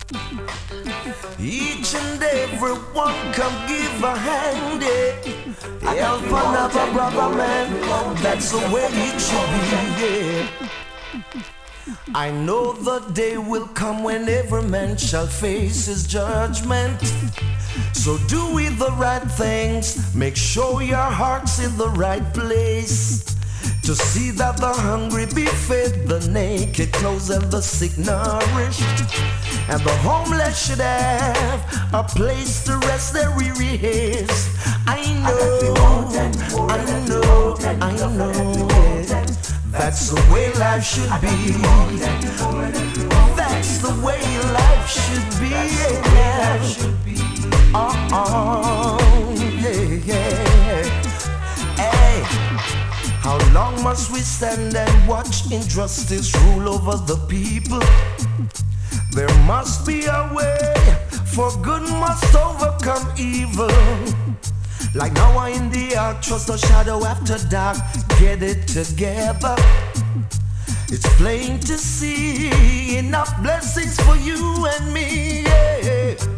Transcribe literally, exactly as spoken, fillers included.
Each and every one come give a hand, yeah. Help another brother, man. That's the way it should be, yeah. I know the day will come when every man shall face his judgment. So do we the right things, make sure your heart's in the right place, to see that the hungry be fed, the naked clothes, and the sick nourished, and the homeless should have a place to rest their weary heads. I know, I know, I know, yeah. That's the way life should be. That's the way life should be, yeah. Uh-uh, yeah, yeah. Hey, how long must we stand and watch injustice rule over the people? There must be a way, for good must overcome evil. Like Noah in the ark, trust the shadow after dark, get it together. It's plain to see enough blessings for you and me, yeah.